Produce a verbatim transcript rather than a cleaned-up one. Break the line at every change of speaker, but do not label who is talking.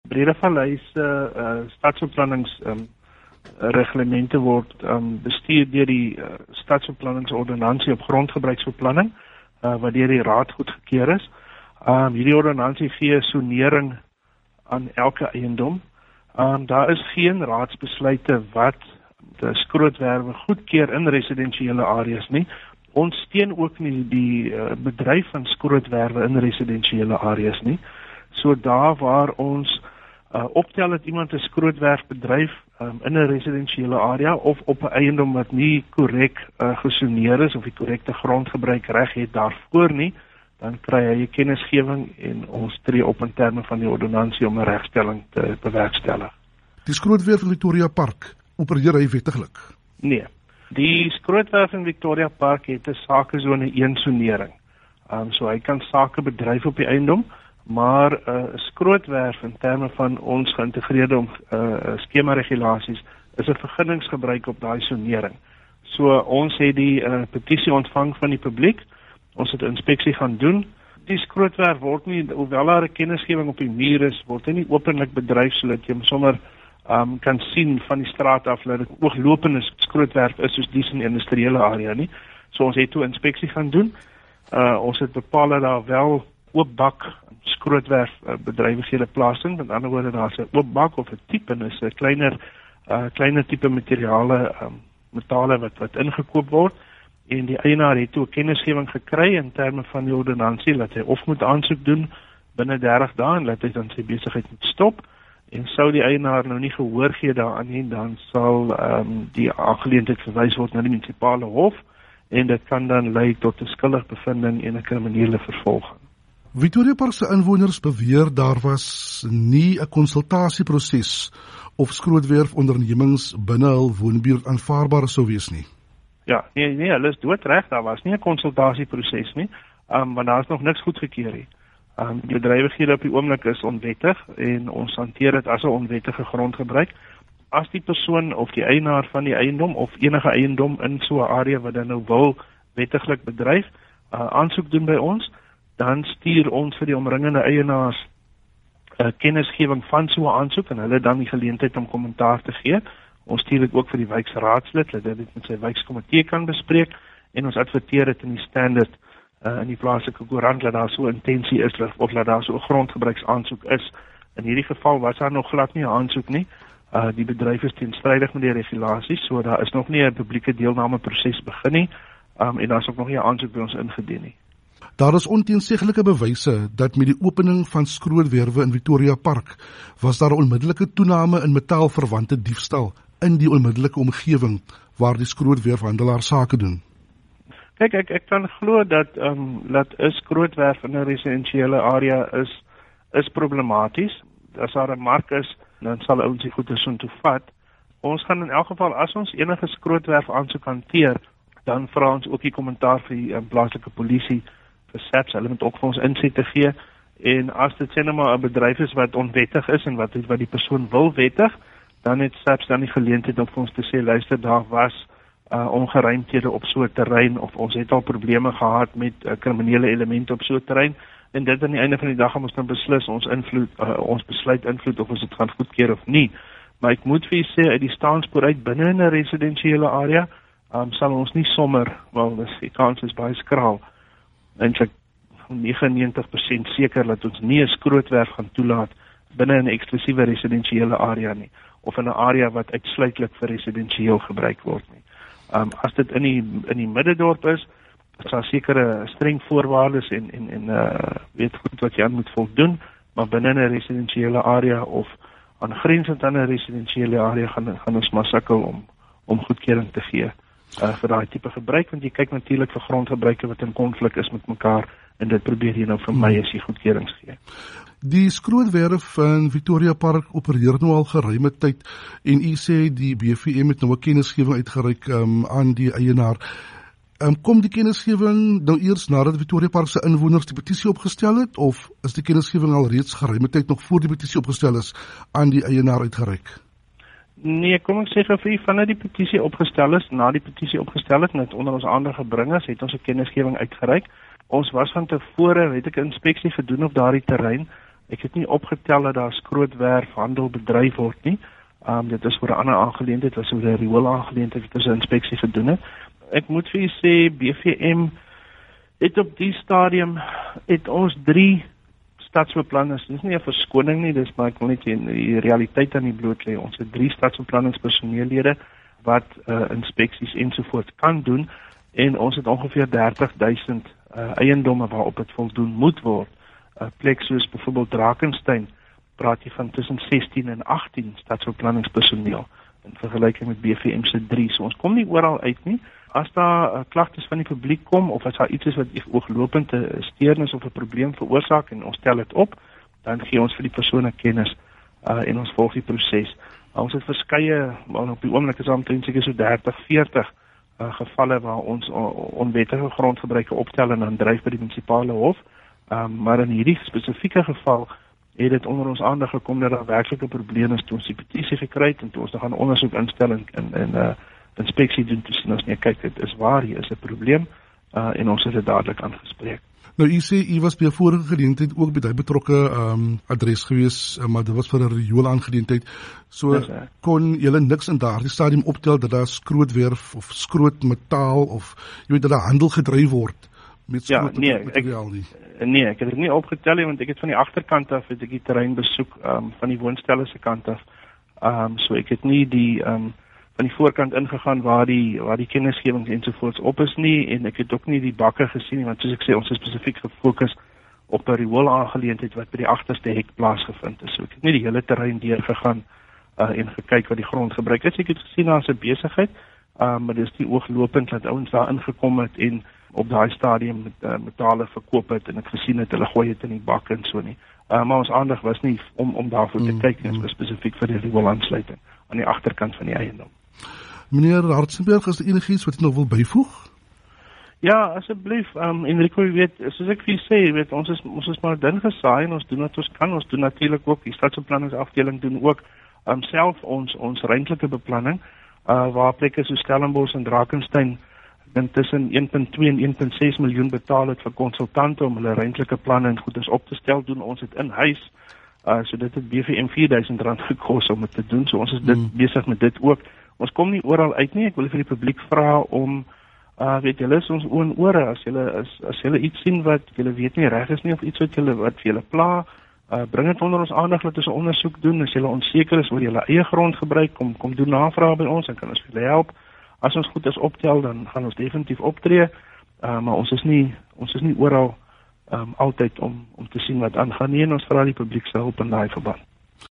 Bredevallei se uh, stadsbeplannings um, reglemente word um, bestuur deur die uh, stadsbeplanningsordonnansie op grondgebruiksbeplanning, uh, wat deur die raad goedgekeur is. Um, hierdie ordonnansie gee sonering aan elke eiendom. Um, daar is geen raadsbesluite wat die skrootwerwe goedkeur in residensiële areas nie. Ons steun ook nie die uh, bedryf van skrootwerwe in residensiële areas nie. So daar waar ons uh, optel dat iemand 'n skrootwerf bedryf um, in 'n residensiële area of op 'n eiendom wat nie korrek uh, gesoneer is of die korrekte grondgebruik reg het daarvoor nie, dan kry hy 'n kennisgewing en ons tree op in terme van die ordonnansie om 'n regstelling te bewerkstellig.
Die skrootwerf in Victoria Park, opereer hy wettiglik?
Nee. Die skrootwerf in Victoria Park het 'n sakesone een sonering. Um, so hy kan sake bedryf op die eiendom, maar 'n uh, skrootwerf in terme van ons geïntegreerde uh, skema regulasies is 'n vergunningsgebruik op daai sonering. So ons het die uh, petisie ontvang van die publiek. Ons het 'n inspeksie gaan doen. Die skrootwerf word nie, hoewel daar 'n kennisgewing op die muur is, word hy nie openlik bedryf sodat jy hom sommer um, kan sien van die straat af dat dit ooglopende skrootwerf is soos dies in die industriële area nie. So ons het toe 'n inspeksie gaan doen. Uh, ons het bepaal dat daar wel oopbak skrootwerf uh, bedrywighede plaasvind. Met ander woorde, daar's 'n oopbak of 'n tipe en is 'n kleiner uh, kleiner tipe materiale um, metale wat wat ingekoop word. En die eienaar het toe 'n kennisgewing gekry in terme van die ordonnansie dat hy of moet aansoek doen binne dertig dae en dat hy dan sy besigheid moet stop. En sou die eienaar nou nie gehoor gee daaraan nie, dan sal um, die aangeleentheid verwys word na die munisipale hof en dit kan dan lei tot 'n skuldigbevinding en 'n kriminele vervolging.
Victoria Park se inwoners beweer daar was nie 'n konsultasieproses of skrootwerfondernemings binne hul woonbuurt aanvaarbaar sou wees nie.
Ja, nee, nee, hulle is doodreg, daar was nie 'n konsultasieproses nie, um, want daar is nog niks goedgekeur nie. Um, die bedrywighede op die oomblik is onwettig en ons hanteer dit as 'n onwettige grondgebruik. As die persoon of die eienaar van die eiendom of enige eiendom in so 'n area wat dan nou wil wettiglik bedryf, uh, aansoek doen by ons, dan stuur ons vir die omringende eienaars 'n uh, kennisgewing van so 'n aansoek en hulle dan die geleentheid om kommentaar te gee. Ons stuur dit ook vir die wijkraadslid, dat dit met sy wijkskomitee kan bespreek en ons adverteer dit in die standaard uh, in die plaaslike koerant dat daar so 'n intensie is of dat daar so 'n grondgebruiksaansoek is. In hierdie geval was daar nog glad nie 'n aansoek nie. Uh, die bedryf is teenstrydig met die regulasies, so daar is nog nie 'n publieke deelnameproses begin nie, um, en daar is ook nog nie 'n aansoek by ons ingedien nie.
Daar is onteenseglike bewyse dat met die opening van skrootwerwe in Victoria Park was daar 'n onmiddellike toename in metaalverwante diefstal in die onmiddellike omgewing waar die skrootwerfhandelaar sake doen.
Kyk, ek ek kan glo dat um, dat 'n skrootwerf in 'n residensiële area is is problematies. As daar 'n mark is, dan sal ons die goede so toe vat. Ons gaan in elk geval, as ons enige skrootwerf aansoek hanteer, dan vra ons ook die kommentaar vir die um, plaaslike polisie vir S A P S. Hulle moet ook vir ons inset te gee. En as dit sê nou maar 'n bedryf is wat onwettig is en wat wat die persoon wil wettig, dan het S A P S dan die geleentheid om vir ons te sê, luister, daar was uh, ongeruimthede op so 'n terrein of ons het al probleme gehad met uh, kriminele elemente op so 'n terrein. En dit aan die einde van die dag gaan ons dan beslis ons invloed, uh, ons besluit invloed of ons dit gaan goedkeur of nie. Maar ek moet vir u sê, uit die staanspoor uit binne in 'n residensiële area, um, sal ons nie sommer, wel, dis, die kans is baie skraal, eintlik negenennegentig persent seker dat ons nie 'n skrootwerf gaan toelaat binne 'n eksklusiewe residensiële area nie, of in 'n area wat uitsluitlik vir residensieel gebruik word nie. Um, as dit in die, in die middendorp is, is daar sekere streng voorwaardes en, en, en uh, weet goed wat jy aan moet voldoen, maar binne 'n residensiële area of aangrensend aan 'n residensiële area gaan, gaan ons maar sukkel om, om goedkeuring te gee uh, vir daai tipe gebruik, want jy kyk natuurlik vir grondgebruike wat in konflik is met mekaar en dit probeer jy nou vir my as jy goedkeurings gee.
Die skrootwerf in Victoria Park opereer nou al geruime tyd en u sê die B V M het nou 'n kennisgewing uitgereik um, aan die eienaar. Um, kom die kennisgewing nou eers nadat Victoria Park se inwoners die petisie opgestel het, of is die kennisgewing al reeds geruime tyd nog voor die petisie opgestel is aan die eienaar uitgereik?
Nee, kom ek sê vir u, vanaf die petisie opgestel is, na die petisie opgestel het, en het onder ons aandag gebring is, het ons 'n kennisgewing uitgereik. Ons was van tevore, het ek 'n inspeksie gedoen op daardie terrein, Ek het nie opgetel dat daar skrootwerfhandel bedryf word nie. Um, dit is vir 'n ander aangeleentheid, was oor 'n riool aangeleentheid wat ons 'n inspeksie gedoen het. Ek moet vir u sê B V M het op die stadium het ons drie stadsbeplanners, dis nie 'n verskoning nie, dis maar ek wil net die realiteit aan die bloot lê. Ons het drie stadsbeplanningspersoneellede wat uh, inspeksies ensovoorts kan doen en ons het ongeveer dertig duisend uh, eiendomme waarop dit voldoen moet word. 'n uh, plek soos byvoorbeeld Drakensberg praat jy van tussen sestien en agttien stadsbeplanningspersoneel in vergelyking met B V M se drie. So ons kom nie oral uit nie. As daar uh, klagtes van die publiek kom of as daar iets is wat ooglopend 'n steurnis of 'n probleem veroorsaak en ons tel dit op, dan gee ons vir die persone kennis uh, en ons volg die proses. Uh, ons het verskeie, maar op die oomblik is omtrent seker so dertig, veertig uh, gevalle waar ons uh, onwettige grondgebruike optel en dan dryf by die munisipale hof. Um, maar in hierdie spesifieke geval het dit onder ons aandag gekom dat daar werklik 'n probleem is toe ons die petisie gekry het en toe ons nog 'n ondersoek instel en en, en uh, inspeksie doen te sien ons nee kyk dit is waar hier is 'n probleem uh, en ons het dit dadelik aangespreek.
Nou u sê u was by 'n vorige geleentheid ook by daai betrokke um, adres gewees, uh, maar dit was vir 'n riool aangeleentheid. So yes, kon julle niks in daardie stadium optel dat daar skrootwerf of skrootmetaal of jy weet dat daar handel gedryf word met skroot
ja, nee, materiaal nie. Ek, nee, ek het dit nie opgetel nie want ek het van die agterkant af het ek die terrein besoek um, van die woonstelle se kant af. Um, so ek het nie die um, van die voorkant ingegaan waar die waar die kennisgewings ensovoorts op is nie en ek het ook nie die bakke gesien nie want soos ek sê ons is spesifiek gefokus op 'n riool aangeleentheid wat by die agterste hek plaasgevind is. So ek het nie die hele terrein deur gegaan uh, en gekyk wat die grond gebruik is. Ek het gesien daar's 'n besigheid, uh, maar dis nie ooglopend dat ouens daar ingekom het en op daai stadium met uh, metale verkoop het en ek gesien het hulle gooi dit in die bak en so nie. Uh, maar ons aandag was nie om om daarvoor te kyk nie, mm. spesifiek vir die riool aansluiting aan die agterkant van die eiendom.
Meneer Hartzenberg, is er enigiets wat u nog wil byvoeg?
Ja, asseblief, um, Enrico, jy weet, soos ek vir u sê, jy weet, ons is ons is maar din gesaai en ons doen wat ons kan. Ons doen natuurlik ook die stadsbeplanningsafdeling doen ook um, self ons ons ruimtelike beplanning, uh, waar plekke so Stellenbosch en Drakensberg dan tussen een komma twee en een komma ses miljoen betaal het vir konsultante om hulle ruimtelike planne en goedes op te stel, doen ons dit in huis. Uh, so dit het B V M vier duisend rand gekos om dit te doen. So ons is dit mm. besig met dit ook. Ons kom nie oral uit nie. Ek wil vir die publiek vra om uh weet julle is ons oë en ore as julle as as julle iets sien wat julle weet nie reg is nie of iets wat julle wat vir julle pla, uh bring dit onder ons aandag dat ons 'n ondersoek doen. As julle onseker is oor julle eie grondgebruik, kom kom doen navraag by ons en kan ons julle help. As ons goed is optel, dan gaan ons definitief optree. Uh maar ons is nie ons is nie oral um altyd om om te sien wat aangaan nie en ons vra die publiek se hulp in daai verband.